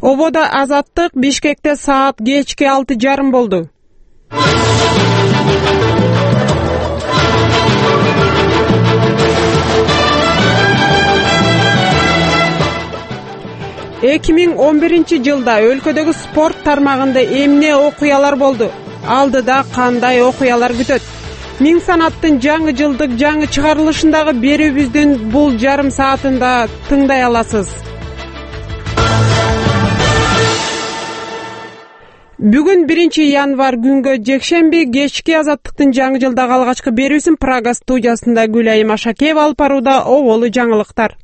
Ободо Азаттык, Бишкекте саат кечки 6:30 болду. Эки миң 11-жылда өлкөдөгү спорт тармагында эмне окуялар болду? Алдыда кандай окуялар күтөт? Миң санаттын жаңы жылдык жаңы чыгарылышындагы берүүбүздүн бул жарым саатында тыңдай аласыз. Бүгүн 1-январь күнгө жекшемби кечки Азаттыктын жаңы жылдагы алгачкы берүүсүн Прага студиясында Гүлайым Ашакеева алып барууда. Оболу жаңылыктар.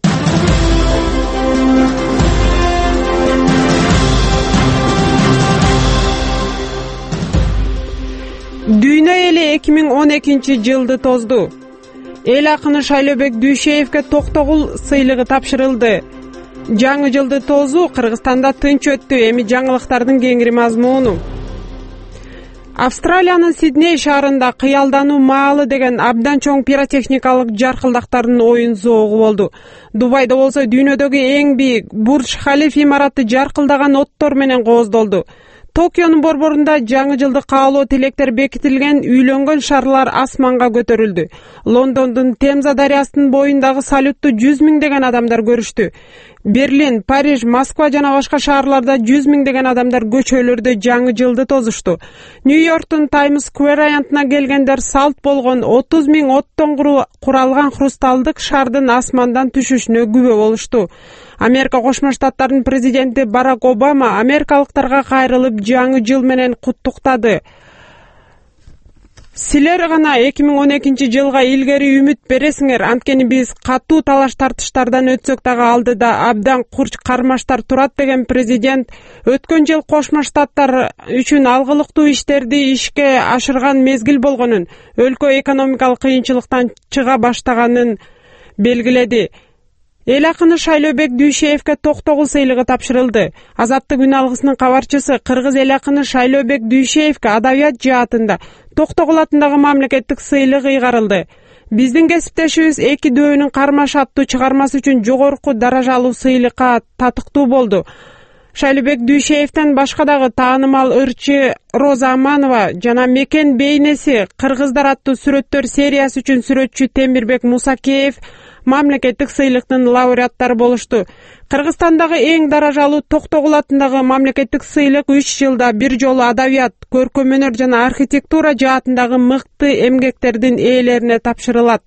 Дүйнө эли 2012-жылды тозду. Эл акыны Шайлообек Дүйшеевке Токтогул сыйлыгы тапшырылды. Жаңы жылды тозуу Кыргызстанда тынч өттү. Эми жаңылыктардын кеңири мазмуну. Австралиянын Сидней шаарында кыялдануу маалы деген абдан чоң пиротехникалык жаркылдактардын оюн зоогу болду. Дубайда болсо дүйнөдөгү эң бийик Бурдж Халиф имараты жаркылдаган оттор менен кооздолду. Токионун борборунда жаңы жылдык каалоо тилектер бекитилген, үйлөнгөн шарлар асманга көтөрүлдү. Лондондун Темза дарыясынын боюндагы салютту 100 миңдеген адамдар көрүштү. Берлин, Париж, Москва жана башка шаарларда 100 миңдеген адамдар көчөлөрдө жаңы жылды тозушту. Нью-Йорктун Таймс Сквер аянтына келгендер салт болгон 30 миң оттон куралган хрусталдык шардын асмандан түшүшүнө күбө болушту. Америка Кошмо Штаттарынын президенти Барак Обама америкалыктарга кайрылып жаңы жыл менен куттуктады. Силер гана 2012-жылга илгери үмүт бересиңер, анткени биз катуу талаш тартыштардан өтсөк дагы алдыда абдан курч кармаштар турат деген президент өткөн жыл Кошмо Штаттар үчүн алгылыктуу иштерди ишке ашырган мезгил болгонун, өлкө экономикалык кыйынчылыктан чыга баштаганын белгиледи. Эл акыны Шайлообек Дүйшеевке Токтогул сыйлыгы тапшырылды. Азаттык үн алгысынын кабарчысы кыргыз эл акыны Шайлообек Дүйшеевке адабият жаатында Токтогул атындагы мамлекеттик сыйлык ыйгарылды. Биздин кесиптешибиз эки дөөнүн кармашы аттуу чыгармасы үчүн жогорку даражалуу сыйлыкка татыктуу болду. Шайлообек Дүйшеевден башка дагы таанымал ырчы Роза Аманова жана Мекен бейнеси кыргыздар аттуу сүрөттөр сериясы үчүн сүрөтчү Темирбек Мусакеев мамлекеттик сыйлыктын лауреаттары болушту. Кыргызстандагы эң даражалуу Токтогул атындагы мамлекеттик сыйлык 3 жылда бир жолу адабият, көркөм өнөр жана архитектура жаатындагы мыкты эмгектердин ээлерине тапшырылат.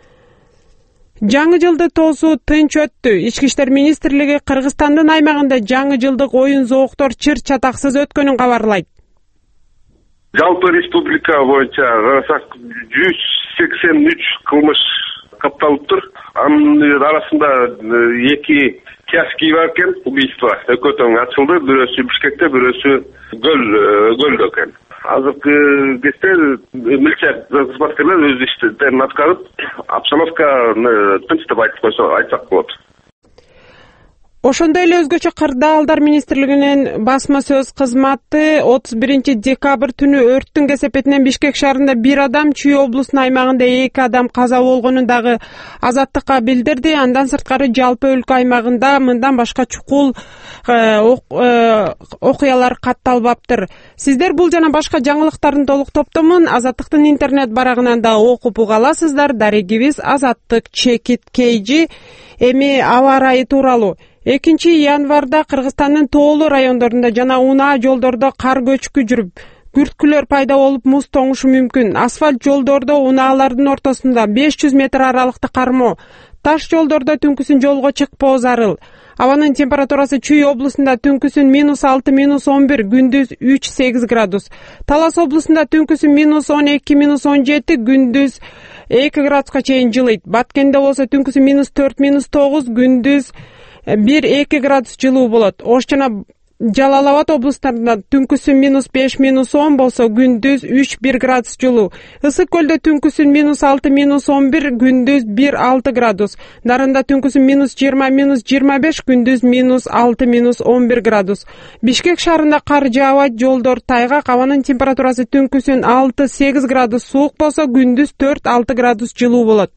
Жаңы жылды тосуу тынч өттү. Ички иштер министрлиги Кыргызстандын аймагында жаңы жылдык оюн зооктор чыр чатаксыз өткөнүн кабарлайт. Жалпы республика боюнча карасак 183 кылмыш катталыптыр. Анын арасында 2 тяжкий бар экен, убийство. Экөө тең ачылды, бирөөсү Бишкекте, бирөөсү Гөлдө экен. Азыркы кезде милиция кызматкерлер өз иштерин аткарып, обстановканы тынч деп айтсак болот. Ошондой эле өзгөчө кырдаалдар министрлигинин басма сөз кызматы 31-декабрь түнү өрттүн кесепетинен Бишкек шаарында 1 адам, Чүй облусунун аймагында 2 адам каза болгонун дагы Азаттыкка билдирди. Андан сырткары жалпы өлкө аймагында мындан башка чукул окуялар катталбаптыр. Сиздер бул жана башка жаңылыктардын толук топтомун Азаттыктын интернет барагынан да окуп уга аласыздар. Дарегибиз Азаттык _KG. Эми аба ырайы тууралуу. 2-январда Кыргызстандын тоолуу райондорунда жана унаа жолдордо кар көчкү жүрүп, күрткүлөр пайда болуп, муз тоңушу мүмкүн. Асфальт жолдордо унаалардын ортосунда 500 метр аралыкта кармоо, таш жолдордо түнкүсүн жолго чыкпоо зарыл. Абанын температурасы Чүй облусунда түнкүсүн -6, -11, күндүз 3-8 градус. Талас облусунда түнкүсүн -12, -17, күндүз 2 градуска чейин жылыйт. Баткенде болсо түнкүсүн -4, -9, күндүз 1-2 градус жылуу болот. Ош жана Жалал Абад облустарында түнкүсүн -5, -10 болсо, күндүз 3-1 градус жылуу. Ысык көлдө түнкүсүн -6, -11, күндүз 1-6 градус. Дарында түнкүсүн -20, -25, күндүз -6, -11 градус. Бишкек шаарында кар жаабайт, жолдор тайгак, абанын температурасы түнкүсүн 6-8 градус суук болсо, күндүз 4-6 градус жылуу болот.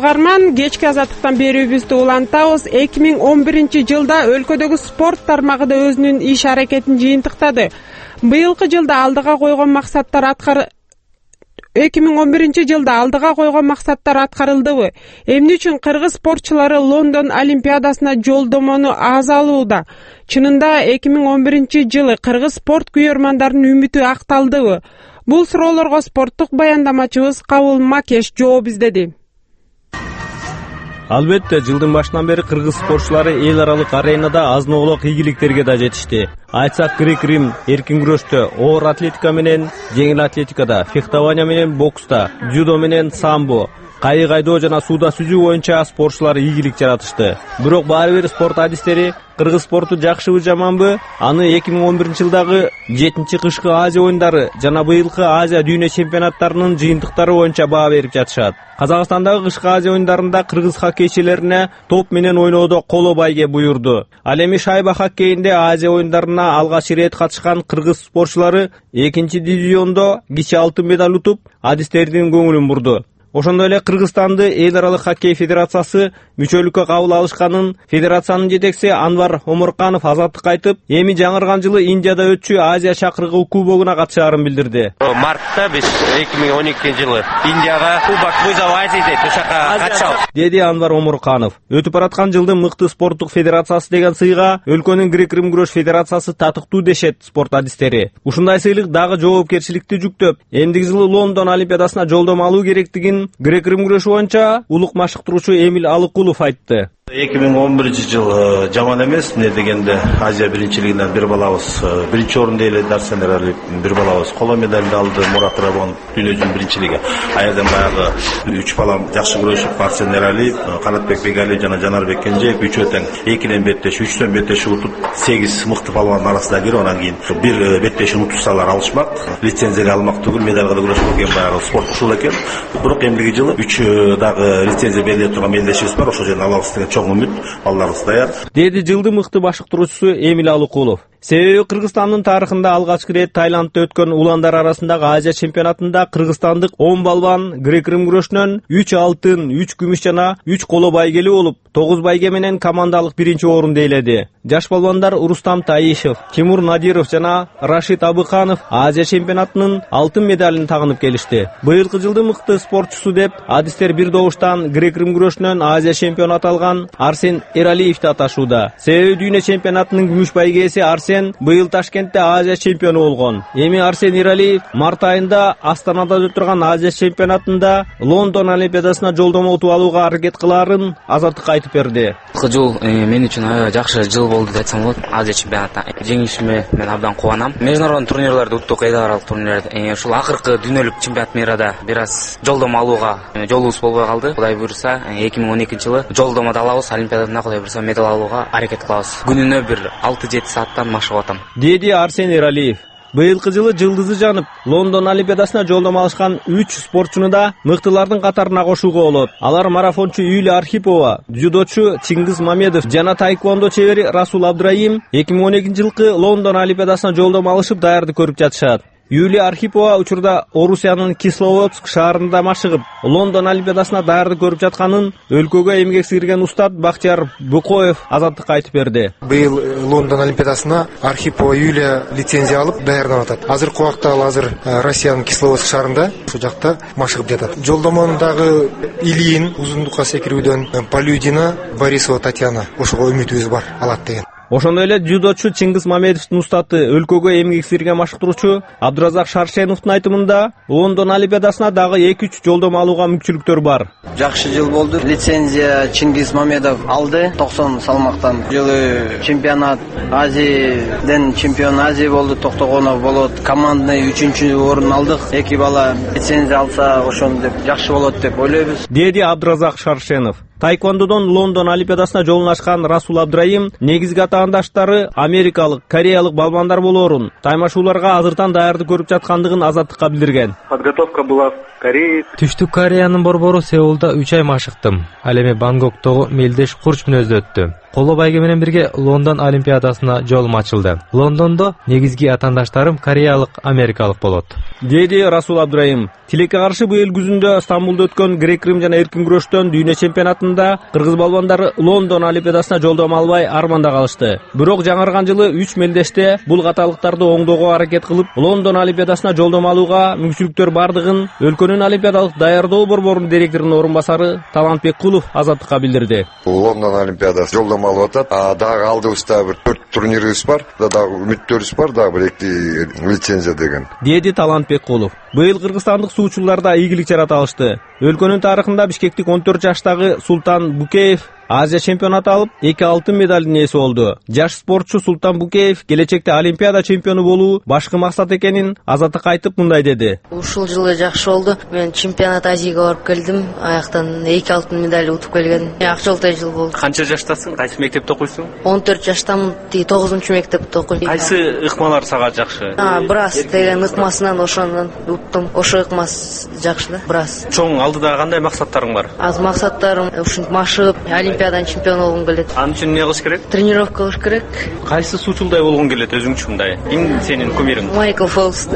угарман, кечки азаттыктан берүүбүздү улантабыз. 2011-жылда өлкөдөгү спорт тармагы да өзүнүн иш аракетин жыйынтыктады. Быйылкы жылда алдыга койгон максаттар 2011-жылда алдыга койгон максаттар аткарылдыбы? Эмне үчүн кыргыз спортчулары Лондон Олимпиадасына жолдомону аз алууда? Чынында 2011-жылы кыргыз спорт күйөрмандарынын үмүтү акталдыбы? Бул суроолорго спорттук баяндамачыбыз Кабыл Макеш жооп издеди. Албетте, жылдын башынан бери кыргыз спортчулары эл аралык аренада азын-оолок ийгиликтерге да жетишти. Айтсак, грек-рим, эркин күрөштө, оор атлетика менен жеңил атлетикада, фехтование менен бокста, дзюдо менен самбо, кайык айдоо жана сууда сүзүү боюнча спортчулар ийгилик жаратышты. Бирок баары бир спорт адистери кыргыз спорту жакшыбы жаманбы, аны 2011-жылдагы 7-кышкы Азия оюндары жана быйылкы Азия дүйнө чемпионаттарынын жыйынтыктары боюнча баа берип жатышат. Казакстандагы кышкы Азия оюндарында кыргыз хоккейчилерине топ менен ойноодо коло байге буйрду. Ал эми шайба хоккейинде Азия оюндарына алгач ирет катышкан кыргыз спортчулары 2-дивизиондо кичи алтын медаль утуп, адистердин көңүлүн бурду. Ошондой эле Кыргызстанды эл аралык хоккей федерациясы мүчөлүккө кабыл алышканын федерациянын жетекчиси Анвар Омурканов азаттыкка айтып, эми жаңырган жылы Индияда өтчү Азия шакыргы кубогуна катышаарын билдирди. Мартта биз 2012-жылы Индияга Кубок вызов Азии деп ошака катышабыз, деди Анвар Омурканов. Өтүп бараткан жылдын мыкты спорттук федерациясы деген сыйга өлкөнүн грек-рим күрөш федерациясы татыктуу дешет спорт адистери. Ушундай сыйлык дагы жоопкерчиликти жүктөп, эмдиги жылы Лондон Олимпиадасына жолдомо алуу керектигин грек-рим күрөшү боюнча улук машыктыруучу Эмил Алыкулов айтты. 2011-жыл жаман эмес, эмне дегенде Азия биринчилигинен бир балабыз биринчи орунду ээледи, Арсен Эралиев бир балабыз коло медальды алды, Мурат Рабон дүйнө жүзүнүн биринчилиги. Аерден баягы 3 балам жакшы күрөшүп, Арсен Эралиев, Канатбек Бегали жана Жанарбек Кенжеев үчөө тең 2ден беттеш, 3төн беттеш утуп 8 мыкты балбандын арасында кирип, анан кийин бир беттешин утушсалар алышмак, лицензия алмак түгүл, медалга да күрөшмөк экен, баягы спорт ушул экен. Бирок эмдиги жылы 3 дагы лицензия берилип турган мелдешибиз бар, ошол жерден алабыз деген чоң үмүт, балдарыбыз даяр, деди жылдын мыкты башкаруучусу Эмил Алыкулов. Себеби Кыргызстандын тарыхында алгачкы ирет Таиландда өткөн уландар арасындагы Азия чемпионатында кыргызстандык 10 балбан грек-рим күрөшүнөн 3 алтын, 3 күмүш жана 3 коло байгели болуп, 9 байге менен командалык биринчи орунду ээледи. Жаш балбандар Рустам Таишев, Тимур Надиров жана Рашид Абыканов Азия чемпионатынын алтын медалын тагынып келишти. Быйылкы жылдын мыкты спортчусу деп адистер бир добуштан грек-рим күрөшүнөн Азия чемпионаты алган Арсен Эралиевди аташууда. Себеби дүйнө чемпионатынын күмүш байгеси Арсен быйыл Ташкентте Азия чемпиону болгон. Эми Арсен Эралиев март айында Астанада өтүп турган Азия чемпионатында Лондон Олимпиадасына жолдомо утуп алууга аракет кылаарын азаттыкка айтып берди. Бул жыл мен үчүн аябай жакшы жыл болду деп айтсам болот. Азия чемпионатына жеңишиме мен абдан кубанам. Международный турнирлерди уттук, эл аралык турнирлерди. Ушул акыркы дүйнөлүк чемпионат мирада бир аз жолдомо алууга жолубуз болбой калды. Кудай буйруса 2012-жылы жолдомоду алабыз, Олимпиадада Кудай буйруса медаль алууга аракет кылабыз. Күнүнө бир 6-7 сааттан машыгып атам, деди Арсен Эралиев. Быйылкы жылы жылдызы жанып, Лондон Олимпиадасына жолдомо алышкан 3 спортчуну да мыктылардын катарына кошууга болот. Алар марафончу Юлия Архипова, дзюдочу Чингиз Мамедов жана тайквондо чебери Расул Абдраим 2012-жылкы Лондон Олимпиадасына жолдомо алышып даярдык көрүп жатышат. Юлия Архипова учурда Орусиянын Кисловодск шаарында машыгып, Лондон Олимпиадасына даярдык көрүп жатканын өлкөгө эмгек сиңирген устат Бактияр Букоев азаттыкка айтып берди. Быйыл Лондон Олимпиадасына Архипова Юлия лицензия алып даярданып атат. Азыркы убакта ал Россиянын Кисловодск шаарында ушул жакта машыгып жатат. Жолдомонун дагы Ильин узундукка секирүүдөн Полюдина Борисова Татьяна ошого үмүтүбүз бар, алат деген. Ошондой эле дзюдочу Чингиз Мамедовдун устаты өлкөгө эмгек сиңирген машыктыруучу Абдуразак Шаршеновдун айтымында Лондон Олимпиадасына дагы 2-3 жолдомо алууга мүмкүнчүлүктөр бар. Жакшы жыл болду. Лицензия Чингиз Мамедов алды 90 салмактан. Жылы чемпионат Азияден чемпион Азия болду, Токтогонов болот. Командный 3-чү орун алдык. 2 бала лицензия алса ошону деп жакшы болот деп ойлойбуз, деди Абдуразак Шаршенов. Тайквондодон Лондон Олимпиадасына жолун ачкан Расул Абдраим негизги атаандаштары америкалык, кореялык балбандар болоорун, таймашууларга азыртан даярдык көрүп жаткандыгын азаттыкка билдирген. Подготовка была в Корее. Түштүк Кореянын борбору Сеулда 3 ай машыктым. Ал эми Бангкоктогу мелдеш Курч мүнөздө өттү. коло байге менен бирге Лондон Олимпиадасына жолум ачылды. Лондондо негизги атаандаштарым кореялык, америкалык болот, деди Расул Абдраим. Тилекке каршы быйыл күзүндө Стамбулда өткөн грек-рим жана эркин күрөштөн дүйнө чемпионатында кыргыз балбандары Лондон Олимпиадасына жолдомо албай арманда калышты. Бирок жаңырган жылы 3 мелдеште бул каталыктарды оңдоого аракет кылып, Лондон Олимпиадасына жолдомо алууга мүмкүнчүлүктөр бардыгын өлкөнүн олимпиадалык даярдоо борборунун директорунун орун басары Талантбек Кулов Азаттыкка билдирди. Лондон Олимпиадасы жолдомо алып атат. Дагы алдыбызда бир 4 турнирибиз бар, дагы үмүттөрүбүз бар, дагы бир 2 лицензия деген. Деди Талантбек Кулов. Быйыл кыргызстандык суучуларда ийгилик жарата алышты. Өлкөнүн тарыхында Бишкектик 14 жаштагы Султан Букеев Азия чемпионаты алып, 2 алтын медалдын ээси болду. Жаш спортчу Султан Букеев келечекте Олимпиада чемпиону болуу башкы максат экенин Азаттыкка айтып мындай деди. Ушул жылы жакшы болду. Мен чемпионат Азияга барып келдим. Аяктан 2 алтын медаль утуп келген. Ак жолтой жыл болду. Канча жаштасың? Кайсы мектепте окуйсуң? 14 жаштамын. 9-мектепте окуйм. Кайсы ыкмалар сага жакшы? Брас деген ыкмасынан ошондон уттум. Ошо ыкмас жакшы да, брас. Чоң алдыда кандай максаттарың бар? Аз максаттарым ушинтип машыгып, Олимпиаданын чемпиону болгум келет. Анын үчүн эмне кылыш керек? Тренировка кылыш керек. Кайсы суучулдай болгуң келет өзүңчү мындай? Ким сенин кумириң? Майкл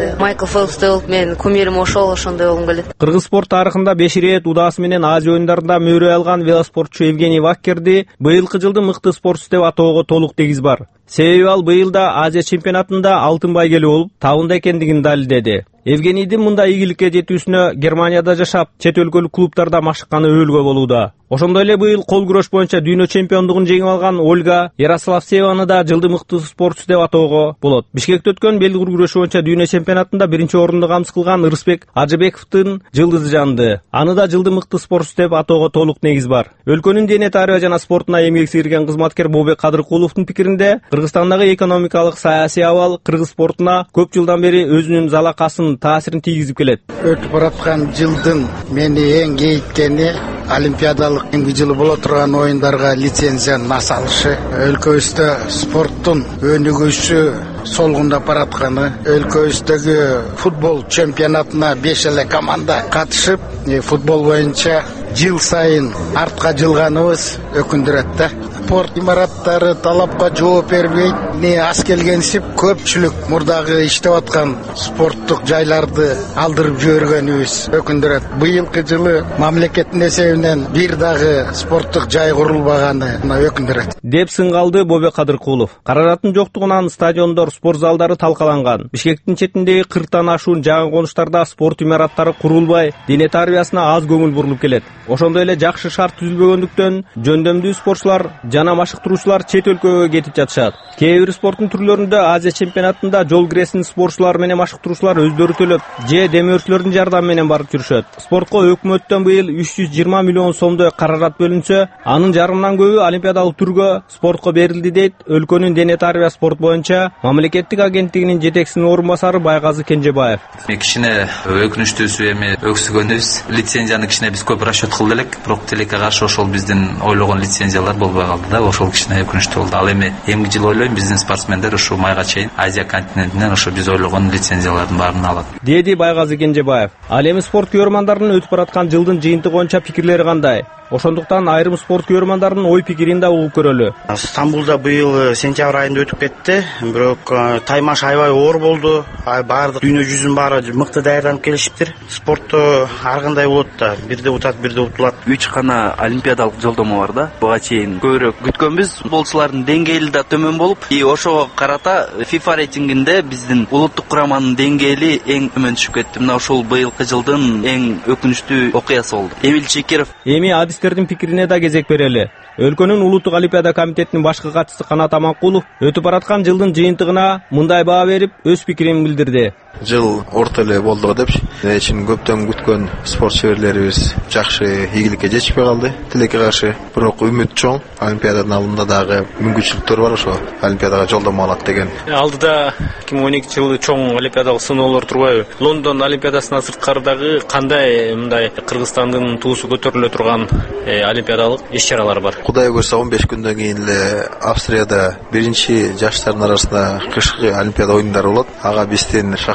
Фелпс болуп, мен кумирим ошондой болгум келет. Кыргыз спорт тарыхында 5 ирет удаасы менен Азия оюндарында мөөрөй алган велоспортчу Евгений Ваккерди быйылкы жылдын мыкты спортчусу деп атоого толук негиз бар. Себеби ал быйылда Азия чемпионатында алтын байгели болуп, табында экендигин далилдеди. Евгенийдин мындай ийгиликке жетүүсүнө Германияда жашап, чет өлкөлүк клубтарда машыкканы өбөлгө болууда. Ошондой эле быйыл кол күрөш боюнча дүйнө чемпиондугун жеңип алган Ольга Ярославцеваны да жылдын мыкты спортчусу деп атоого болот. Бишкекте өткөн белдур күрөшү боюнча дүйнө чемпионатында 1-орунду камсыз кылган Ырысбек Ажыбековдун жылдызы жанды. Аны да жылдын мыкты спортчусу деп атоого толук негиз бар. Өлкөнүн дене тарбия жана спортуна эмгек сиңирген кызматкер Бобек Кадыркуловдун пикиринде, Кыргызстандагы экономикалык саясий абал кыргыз спортуна көп жылдан бери өзүнүн залакасын, таасирин тийгизип келет. Өтүп бараткан жылдын мени эң кейиткени олимпиадалык эмки жылы боло турган оюндарга лицензиянын асалышы, өлкөбүздө спорттун өнүгүшү солгундап баратканы, өлкөбүздөгү футбол чемпионатына 5 эле команда катышып, футбол боюнча жыл сайын артка жылганыбыз өкүндүрөт да. Спорт имараттары талапка жооп бербейт. Аз келгенсип көпчүлүк мурдагы иштеп аткан спорттук жайларды алдырып жибергенибиз өкүндүрөт. Быйылкы жылы мамлекеттин эсебинен бир дагы спорттук жай курулбаганы өкүндүрөт. Деп сыңгалды Бобек Кадыркулов. Каражаттын жоктугунан стадиондор, спорт залдары талкаланган. Бишкектин четиндеги 40тан ашуун жаңы конуштарда спорт имараттары курулбай, дене тарбиясына аз көңүл бурулуп келет. Ошондой эле жакшы шарт түзүлбөгөндүктөн жөндөмдүү спортчулар жана машыктыруучулар чет өлкөгө кетип жатышат. Кээ бир спорттун түрлөрүндө Азия чемпионатында жол киресин спортчулар менен машыктыруучулар өздөрү төлөп, же демөөрчүлөрдүн жардамы менен барып жүрүшөт. Спортко өкмөттөн быйыл 320 миллион сомдой каражат бөлүнсө, анын жарымынан көбү олимпиадалык түргө спортко берилди дейт өлкөнүн дене тарбия спорт боюнча мамлекеттик агенттигинин жетекчисинин орун басары Байгазы Кенжебаев. Кичине өкүнүчтүүсү эми өксүгөнүбүз, лицензияны кичине биз көп расчет кылды элек, бирок тилекке каршы ошол биздин ойлогон лицензиялар болбой калды да, ошол кичине өкүнүчтүү болду. Ал эми эмки жыл ойлойм биздин спортсмендер ушу майга чейин Азия континентинен ошо биз ойлогон лицензиялардын баарын алат, деди Байгазы Кенжебаев. Ал эми спорт көрөрмандарынын өтүп бараткан жылдын жыйынтыгы боюнча пикирлери кандай? Ошондуктан айрым спорт көрөрмандарынын ой пикирин да угуп көрөлү. Стамбулда быйыл сентябрь айында өтүп кетти, бирок таймаш аябай оор болду. Баардык дүйнө жүзүнүн баары мыкты даярданып келишиптир. Спортто ар кандай болот да, бирде утат, бирде утулат. 3 гана олимпиадалык жолдомо бар да. Буга чейин көбүрөөк күткөнбүз. Футболчулардын деңгээли да төмөн болуп, ошого карата FIFA рейтингинде биздин улуттук кураманын деңгээли эң төмөн түшүп кетти. Мына ушул быйылкы жылдын эң өкүнүчтүү окуясы болду. Эмил Чекиров. Эми адистердин пикирине да кезек берели. Өлкөнүн улуттук олимпиада комитетинин башкы катчысы Канат Аманкулов өтүп бараткан жылдын жыйынтыгына мындай баа берип, өз пикирин билдирди. Жыл орто эле болду деп, эчин көптөн күткөн спорт шеберлерибиз жакшы ийгиликке жетишпей калды. Тилекке каршы, бирок үмүт чоң. Олимпиаданын алдында дагы мүмкүнчүлүктөр бар, ошо олимпиадага жолдомо алат деген. Алдыда 2012-жылы чоң олимпиадалык сыноолор турбайбы? Лондон олимпиадасынан сырткары дагы кандай мындай Кыргызстандын туусу көтөрүлө турган олимпиадалык иш-чаралар бар? Кудай көрсө 15 күндөн кийин эле Австрияда биринчи жаштардын арасында кышкы олимпиада оюндары болот. Ага биздин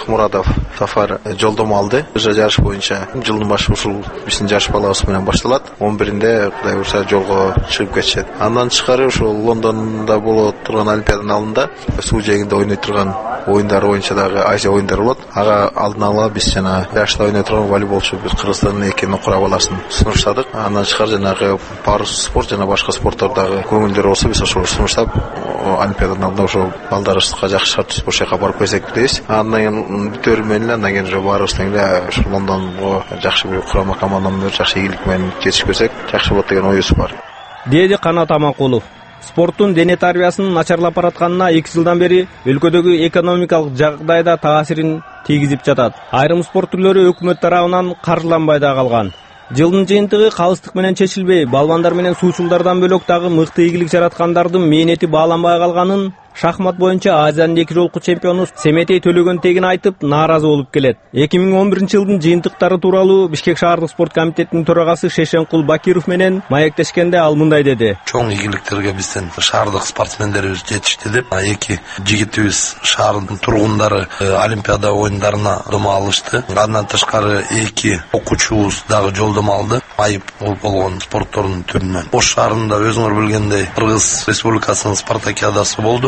Шахмуратов Сафар жолдомо алды. Жарыш боюнча жылдын башы ушул биздин жарыш балабыз менен башталат. 11-inde Кудай буйрса жолго чыгып кетишет. Андан тышкары ушул Лондондо болот турган Олимпиаданын алдында суу жээгинде ойной турган оюндар боюнча дагы Азия оюндары болот. Ага алдын ала биз жана жашта ойной турган волейболчу биз Кыргызстандын 2 кура баласын сунуштадык. Андан тышкары жанагы парус спорт жана башка спорттардагы көңүлдөр болсо биз ошол сунуштап Олимпиаданын алдында ошол балдарыбызга жакшы шарт түзүп ошол жака барып келсек дейбиз. Андан кийин бүтөр менен андан кийин уже баарыбыз тең эле ошол Лондонго жакшы бир курама команда менен жакшы ийгилик менен жетишип келсек жакшы болот деген оюбуз бар. Деди Канат Аманкулов. Спорттун дене тарбиясынын начарлап баратканына 2 жылдан бери өлкөдөгү экономикалык жагдайда таасирин тийгизип жатат. Айрым спорт түрлөрү өкмөт тарабынан каржыланбай да калган. Жылдын жыйынтыгы калыстык менен чечилбей, балбандар менен суучулдардан бөлөк дагы мыкты ийгилик жараткандардын мээнети бааланбай калганын шахмат боюнча Азиянын 2 жолку чемпиону Семетей Төлөгөнтегин айтып нааразы болуп келет. 2011-жылдын жыйынтыктары тууралуу Бишкек шаардык спорт комитетинин төрагасы Шешенкул Бакиров менен маектешкенде ал мындай деди. Чоң ийгиликтерге биздин шаардык спортсмендерибиз жетишти деп, 2 жигитибиз шаардын тургундары Олимпиада оюндарына жолдомо алышты. Андан тышкары 2 окуучубуз дагы жолдомо алды. Айып болгон спорттордун түрүнөн. Ош шаарында өзүңөр билгендей Кыргыз Республикасынын спартакиадасы болду.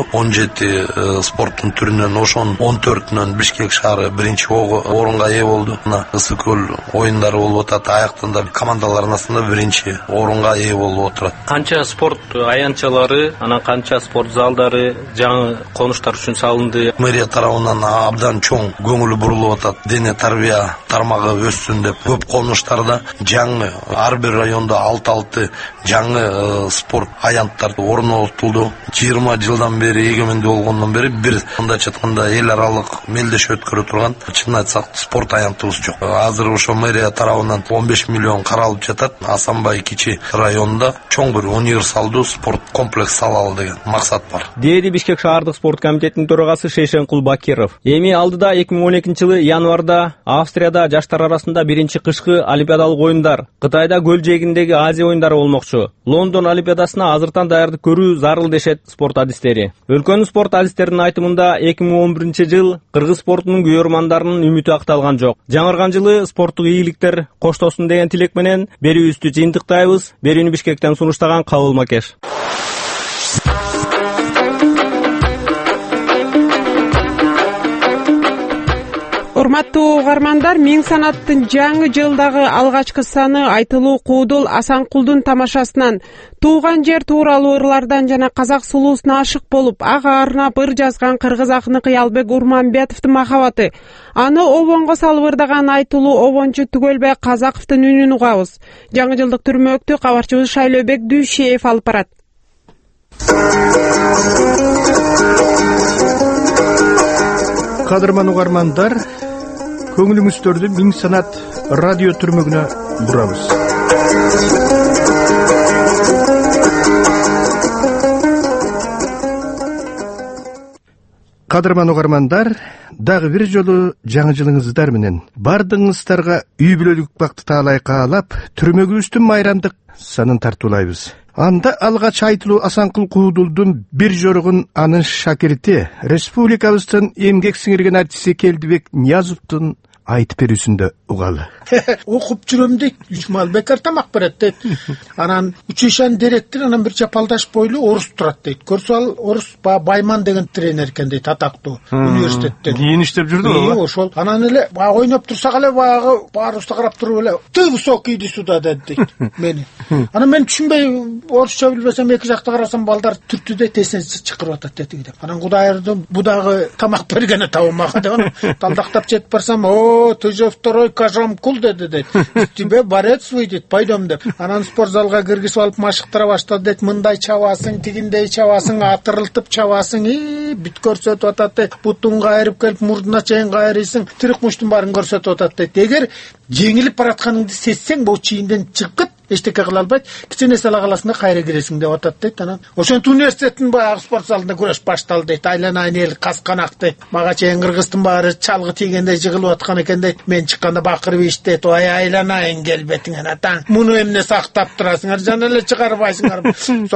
17 спорттун түрүнөн ошонун 14-нөн Бишкек шаары биринчи орунга ээ болду. Ысыкөл оюндары болуп атат. Аяктанда командалар арасында биринчи орунга ээ болуп отурат. Канча спорт аянтчалары, анан канча спорт залдары жаңы конуштар үчүн салынды. Мэрия тарабынан абдан чоң көңүлү бурулуп атат. Дене тарбия тармагы өссүн деп көп конуштарда жаңы ар бир районда 6 жаңы спорт аянттар орнотулду. 20 жылдан бери эгемендүү болгондон бери бир мындайча айтканда эл аралык мелдеши өткөрө турган чын айтсак спорт аянтыбыз жок. Азыр ошо мэрия тарабынан 15 миллион каралып жатат. Асанбай кичи районунда чоң бир универсалдуу спорт комплекс салалы деген максат бар. Деди Бишкек шаардык спорт комитетинин төрагасы Шешенкул Бакиров. Эми алдыда 2012-жылы январда Австрияда жаштар арасында биринчи кышкы олимпиадалык оюндар, Кытайда көл жээгиндеги Азия оюндары болмокчу. Лондон олимпиадасына азыртан даярдык көрүү зарыл дешет спорт адистери. Өлкөнүн спорт адистеринин айтымында 2011-жыл кыргыз спортунун күйөрмандарынын үмүтү акталган жок. Жаңырган жылы спорттук ийгиликтер коштосун деген тилек менен берүүбүздү жыйынтыктайбыз. Берүүнү Бишкектен сунуштаган Кабыл Макеш. Урматтуу угармандар, Миң санаттын жаңы жылдагы алгачкы саны айтылуу куудул Асанкулдун тамашасынан тууган жер тууралуу ырлардан жана казак сулуусуна ашык болуп, ага арнап ыр жазган кыргыз акыны Кыялбек Урманбетовдун махабаты. Аны обонго салып ырдаган айтылуу обончу Түгөлбай Казаковдун үнүн угабыз. Жаңы жылдык түрмөктү кабарчыбыз Шайлообек Дүйшеев алып барат. Кадырман угармандар, көңүлүңүздөрдү Миң санат радио түрмөгүнө бурабыз. Кадырман угармандар, дагы бир жолу жаңы жылыңыздар менен бардыгыңыздарга үй бүлөлүк бакты таалай каалап, түрмөгүбүздүн майрамдык санын тартуулайбыз. Анда алгач айтылуу Асанкул Куудулдун бир жоругун анын шакирти, республикабыздын эмгек сиңирген артисти Келдибек Ниязовдун айтып берүүсүндө угалы. Окуп жүрөм дейт, 3 мал бекар тамак берет дейт. Анан училищанын директору анан бир жапалдаш бойлуу орус турат дейт. Көрсө ал орус Байман деген тренер экен дейт, атактуу университеттен. Кийин иштеп жүрдү. Ошол. Анан эле ойноп турсак эле баягы баарыбызды карап туруп эле "Ты высокий, иди сюда" дейт мени. Анан мен түшүнбөй, орусча билбесем, эки жакта карасам балдар түртүдө тесен чыкырып атат дейт. Анан Кудайырдын будагы тамак бергени табылмаган деп талдактап жетип барсам, ты же второй Кажамкул деди дейт. Тебе борец выйдет, пойдем деп. Анан спорт залга киргизип алып машыктыра баштады дейт. Мындай чабасың, тигиндей чабасың, атырылтып чабасың, бүт көрсөтүп атат дейт. Бутун кайрып келип мурдуна чейин кайрыйсың, тирик муштун баарын көрсөтүп атат дейт. Эгер жеңилип баратканыңды сезсең, бул чийинден чыгып кет, эчтеке кыла албайт. Кичине сала каласында кайра киресиң деп атат дейт. Анан ошентип университеттин баягы спорт залында күрөш башталды дейт. Айланайын эл касканак дейт. Мага чейин кыргыздын баары чалгы тийгендей жыгылып аткан экен дейт. Мен чыкканда бакырып иштейт. Ой айланайын кел бетиңен атаң. Муну эмне сактап турасыңар? Жана эле чыгарбайсыңар.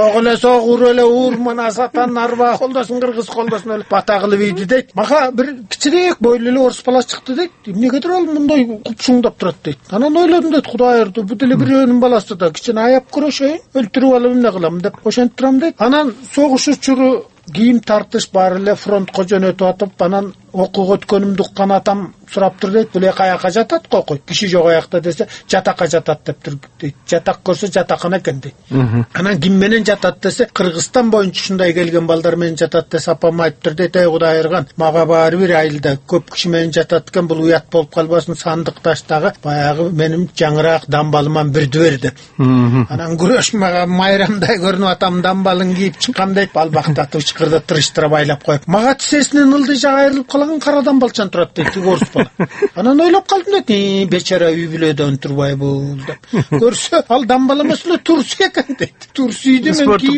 Согур эле урмана сатан арба колдосун кыргыз колдосун эле бата кылып ийди дейт. Мага бир кичирээк бойлуу эле орус бала чыкты дейт. Эмнегедир ал мындай купшуңдап турат дейт. Анан ойлодум дейт, Кудай ырды, бу деле бирөөнүн баласы да кичине аяп көрөшөйүн, өлтүрүп алып эмне кылам деп ошентип турам дейт. Анан согуш учуру кийим тартыш бар эле фронтко жөнөтүп атып, анан окууга өткөнүмдү уккан атам сураптыр дейт. Бул каяка жатат кокой? Киши жок аякта десе, жатакка жатат дептир дейт. Жатак көрсө жатакан экен дейт. Анан ким менен жатат десе, Кыргызстан боюнча ушундай келген балдар менен жатат десе, апам айтыптыр дейт. Эй Кудай айырган, мага баары бир айылда көп киши менен жатат экен, бул уят болуп калбасын, сандык таштагы баягы менин жаңыраак дамбалыман бирди бер деп. Анан күрөш мага майрамдай көрүнүп атам дамбалын кийип чыккам дейт. Балбактатып ычкырды тырыштырып айлап коюп. Мага тисесинен ылдый жак айрылып калган кара дамбалчан турат дейт, орус бала. Анан ойлоп калдым дейт, бечара үй бүлөдөн турбай бул деп. Көрсө ал дамбал эмес эле турсу экен дейт. Турсуйду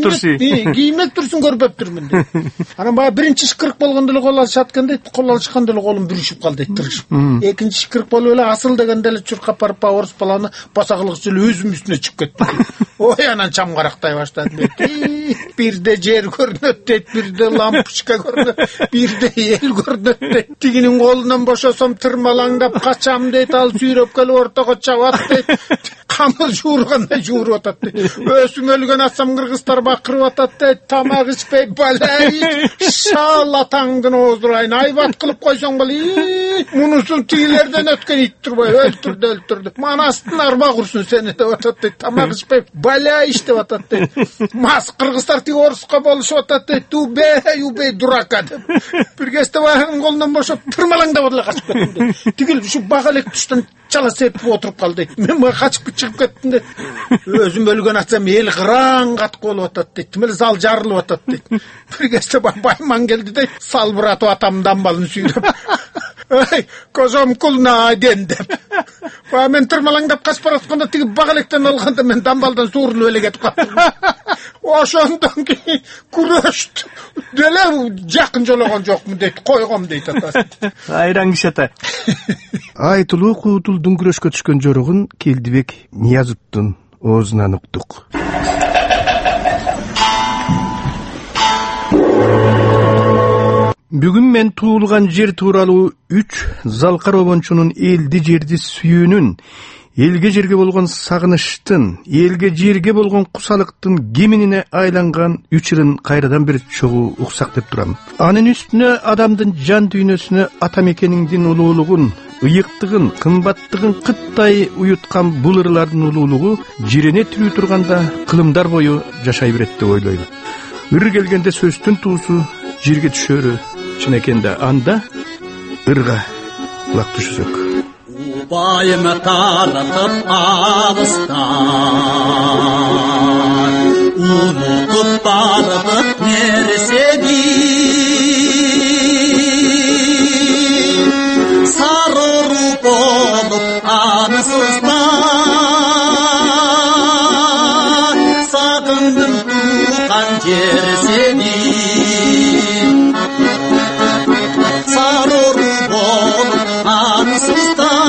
мен киймек турсун көрбөптүрмүн дейт. Анан баягы биринчи шкырык болгондо эле кол алышат экен дейт. Кол алышканда эле колум бүрүшүп калды дейт, тырышып. Экинчи шкырык болуп эле асыл дегенде эле чуркап барып орус баланы баса кылгычы эле өзүм үстүнө чыгып кетти. Ой анан чамгарактай баштадым дейт. Бирде жер көрүнөт дейт, бирде лампочка көрүнөт, бирде эл көрүнөт дейт. Тигинин колунан бошосом тырмалаңдап качам дейт, ал сүйрөп келип ортого чабат дейт. Камыл жуургандай жууруп атат дейт. Өсүң өлгөн атсам кыргыздар бакырып атат дейт. Тамак ичпей балай, шал атаңдын оозурайын, айбат кылып койсоң болду. Мунусун тигилерден өткөн ит турбай өлтүрдү. Манастын арба курсун сени деп атат дейт. Тамак ичпей балай иш деп атат дейт. Мас кыргыздар тиги оруско болушуп атат дейт. Убей дурака деп. Бир кезде баягынын колунан бошоп тырмалаңдап эле качып кеттим дейт. Тигил ушу бага элек туштан чала сепип отуруп калды дейт. Мен мага качып чыгып кеттим дейт. Өзүм өлгөн атсам эл кыраң катып болуп атат дейт. Тимел зал жарылып атат дейт. Бир кезде байман келди дейт. Салбыратып атам дамбалын сүйрөп. Эй, козом кулна ден деп. Бая мен тырмалаңдап качып баратканда тиги бага электен алганда мен дамбалдан суурулуп эле кетип калдым. Ошондон кийин күрөштү. Деле жакын жологон жокмун дейт, койгом дейт атасы. Айран киши ата. Айтылуу куутулдун күрөшкө түшкөн жорогун Келдибек Ниязовдун оозунан уктук. Бүгүн мен туулган жер тууралуу 3 Залкар обончунун элди жерди сүйүүнүн, элге жерге болгон сагыныштын, элге жерге болгон кусалыктын кеминине айланган учурун кайрадан бир чогуу уксак деп турам. Анын үстүнө адамдын жан дүйнөсүнө ата мекениңдин улуулугун, ыйыктыгын, кымбаттыгын кыттай уюткан бул ырлардын улуулугу жирене тирүү турганда кылымдар бою жашай берет деп ойлойм. Ыр келгенде сөздүн туусу жерге түшөрү чын экен да, анда ырга кулак түшүсөк. Убайым таратып алыстан, унутуп бардык нерсени, сарыру болуп анысыздан, сагындым туган жер сени. Сарыру болуп анысыздан,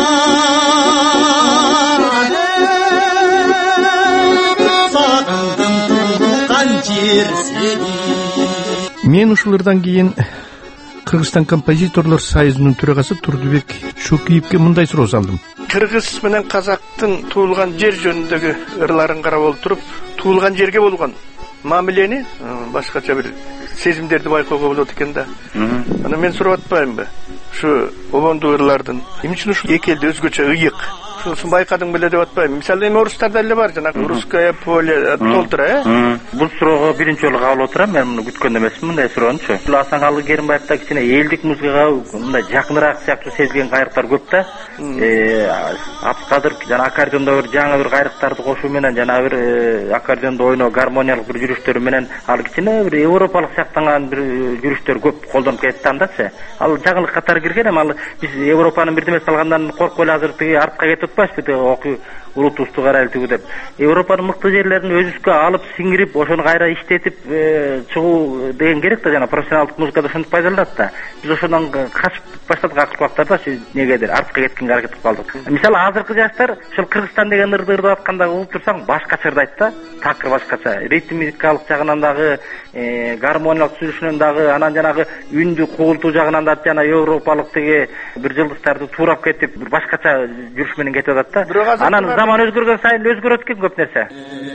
сагындым туган жер сени. Мен ушулардан кийин Кыргызстан композиторлор союзунун төрагасы Турдубек Чокиевке мындай суроо салдым. Кыргыз менен казактын туулган жер жөнүндөгү ырларын карап олтуруп, туулган жерге болгон мамилени, башкача бир сезимдерди байкоого болот экен да. Аны мен сурап атпаймынбы? Ушу обондуу ырлардын эмне үчүн ушул эки элде өзгөчө ыйык? Ушуну байкадың беле деп атпаймынбы? Мисалы эми орустарда эле бар, жанагы русское поле толтура, Бул суроого биринчи жолу кабыл отурам. Мен муну күткөн эмесмин мындай суроону. Асаналы Керимбаевда кичине элдик музыкага мындай жакыныраак сыяктуу сезилген кайрыктар көп да. Апкадыр жана аккордеондо бир жаңы бир кайрыктарды кошуу менен жана бир аккордеондо ойноо гармониялык бир жүрүштөрү менен ал кичине бир европалык сыяктанган бир жүрүштөр көп колдонуп кетти андачы. Ал жаңылык катары кирген, эми ал биз Европанын бирдемеси алгандан коркпой эле азыр тиги артка кетип атпайбызбы? улутубузду карайлтуу деп. Европанын мыкты жерлерин өзүбүзгө алып сиңирип, ошону кайра иштетип чыгуу деген керек да, жана профессионалдык музыкада ошентип пайдаланат да. Биз ошондон качып баштадык акыркы убактарда, негедир артка кеткенге аракет кылып калдык. Мисалы азыркы жаштар ушул Кыргызстан деген ырды ырдап атканда угуп турсаң башкача ырдайт да, такыр башкача. Ритмикалык жагынан дагы, гармониялык сүйлөшүнөн дагы, анан жанагы үндү кугултуу жагынан да жана европалык теге бир жылдыздарды туурап кетип, бир башкача жүрүш менен кетип атат да. Анан заман өзгөргөн сайын өзгөрөт экен көп нерсе.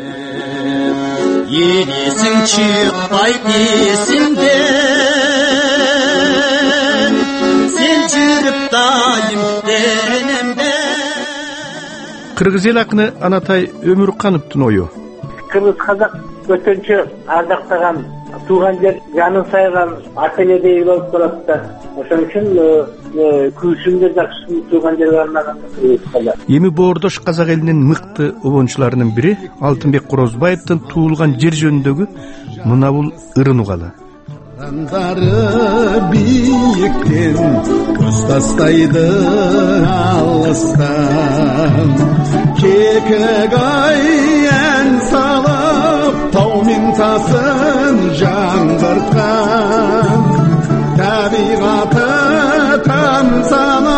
Елесің шықпайт есімден, сен жүріп дайым денемде. Кыргыз эл акыны Анатай Өмүркановдун ою. Кыргыз казак өтөнчө ардактаган тууган жер жанын сайган ата энедей болуп калат да. Ошон үчүн күрсүндө жакшы тууган жерге арнаган кыргыз казак. Эми боордош казак элинин мыкты обончуларынын бири Алтынбек Корозбаевдин туулган жер жөнүндөгү мына бул ырын угалы. Рандары бийиктен көз тастайды алыстан, кекек ай ән салып таумен тасын жаңғыртқан, табиғаты тамсанып.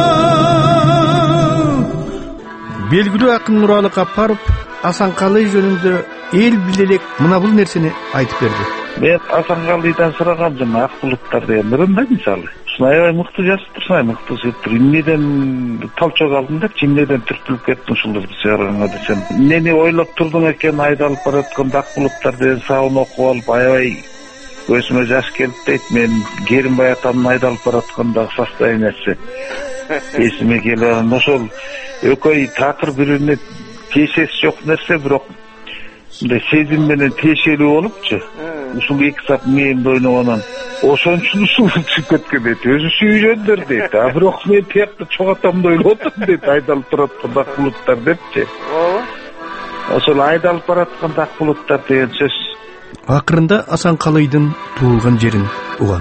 Белгилүү акын Нуралы Капаров Асанкалый жөнүндө эл билелек мына бул нерсени айтып берди. Мен Асанкалыйдан сурагам, жана ак булуттар деген ырында мисалы. Аябай мыкты жазып турсун, мыкты сөйттүр. Эмнеден талчок алдым деп, эмнеден түртүлүп кеттим ушуларды чыгарганга десем. Эмнени ойлоп турдуң экен, айдалып бараткан ак булуттар деген сабын окуп алып, аябай көзүмө жаш келип дейт. Мен Керимбай атамдын айдалып бараткандагы состояниясы эсиме келип анан ошол экөө такыр бирине тиешеси жок нерсе, бирок мындай сезим менен тиешелүү болупчу. Ушул эки сап мээмди ойногонон ошон үчүн ушул чыгып кеткен дейт. Өзү сүйүндөр дейт. А бирок мен тиякта чогатамды ойлоп отурдум дейт, айдалып тураткан ак булуттар депчи. Ошол айдалып бараткан ак булуттар деген сөз. Акырында Асанкалыйдын туулган жерин угалы.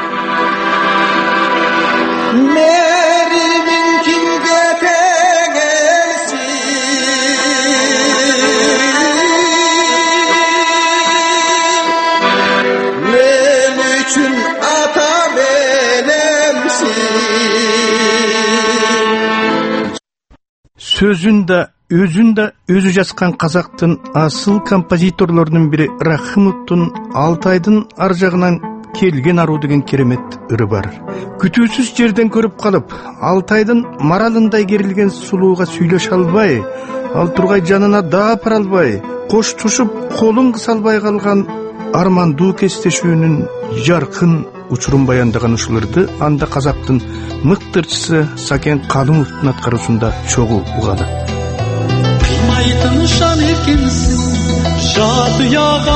Сөзүн да өзү жазган казактын асыл композиторлорунун бири Рахымовдун Алтайдын ар жагынан келген аруу деген керемет ыры бар. Күтүүсүз жерден көрүп калып, Алтайдын маралындай керилген сулууга сүйлөшө албай, ал тургай жанына да апара албай, коштушуп колун кыса албай калган армандуу кестешүүнүн жаркын учурун баяндаган ушуларды анда казактын мыктырчысы Сакен Калымовдун аткаруусунда чогуу угалы. Кыймайтын шан экенсиң жат уяга,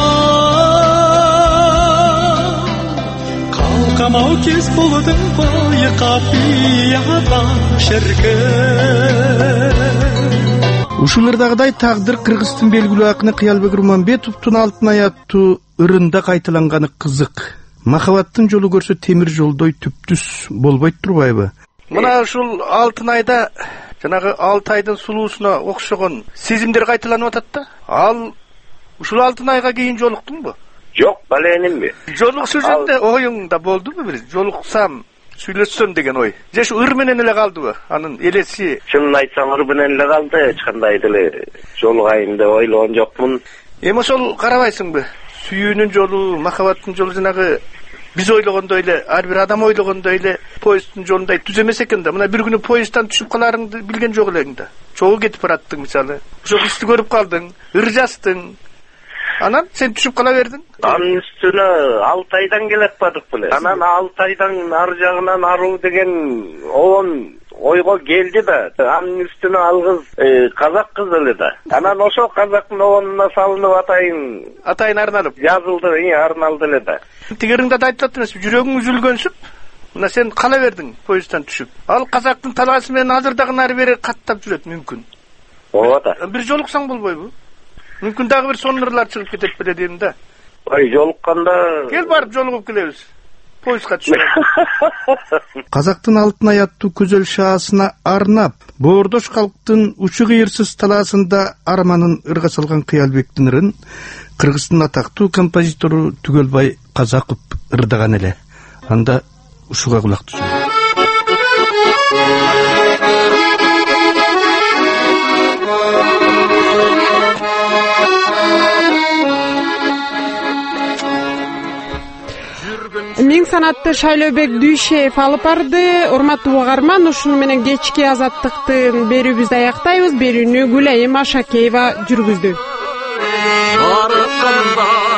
калкамау кез болдуң байкап уяда шерке. Ушулардагыдай тагдыр Кыргыздын белгилүү акыны Кыялбек Руманбетовдун Алтын ай аттуу ырында кайталанганы кызык. Махабаттын жолу көрсө темир жолдой түптүс болбойт турбайбы? Мына ушул Алтын айда жанагы Алтайдын сулуусуна окшогон сезимдер кайталанып атат да. Ал ушул Алтын айга кийин жолуктуңбу? Жок, баленимби. Жолуксуу жөнүндө оюңда болдубу бир? Жолуксам, сүйлөшсөм деген ой. Же ушу ыр менен эле калдыбы? Анын элеси. Чынын айтсам ыр менен эле калды, эч кандай деле жолугайын деп ойлогон жокмун. Эми ошол карабайсыңбы? Сүйүүнүн жолу, махабаттын жолу жанагы биз ойлогондой эле, ар бир адам ойлогондой эле поезддин жолундай түз эмес экен да. Мына бир күнү поезддан түшүп каларыңды билген жок элең да. Чогуу кетип бараттың мисалы. Ошол кызды көрүп калдың, ыр жаздың. Анан сен түшүп кала бердиң. Анын үстүнө Алтайдан келип бардык беле. Анан Алтайдан ар жагынан аруу деген оон ойго келди да. Анын үстүнө ал кыз казак кыз эле да. Анан ошол казактын оонуна салынып атайын арналып жазылды, арналды эле да. Тигериңде да айтып эмеспи, жүрөгүң үзүлгөнсүп, мына сен кала бердиң поезддан түшүп. Ал казактын талаасы менен азыр дагы нары бери каттап жүрөт мүмкүн. Ооба да. Бир жолуксаң болбойбу? Мүмкүн дагы бир сонун ырлар чыгып кетет беле дейм да. Ой, жолукканда кел барып жолугуп келебиз. поездга түшүрөм. Казактын алтын ай аттуу көзөл шаасына арнап, боордош калктын учу кыйырсыз талаасында арманын ырга салган Кыялбектин ырын Кыргыздын атактуу композитору Түгөлбай Казаков ырдаган эле. Анда ушуга кулак түшүрөм. Миң санатты Шайлообек Дүйшеев алып барды. Урматтуу угарман, ушуну менен кечки азаттыктын берүүбүздү аяктайбыз. Берүүнү Гүлайым Ашакеева жүргүздү.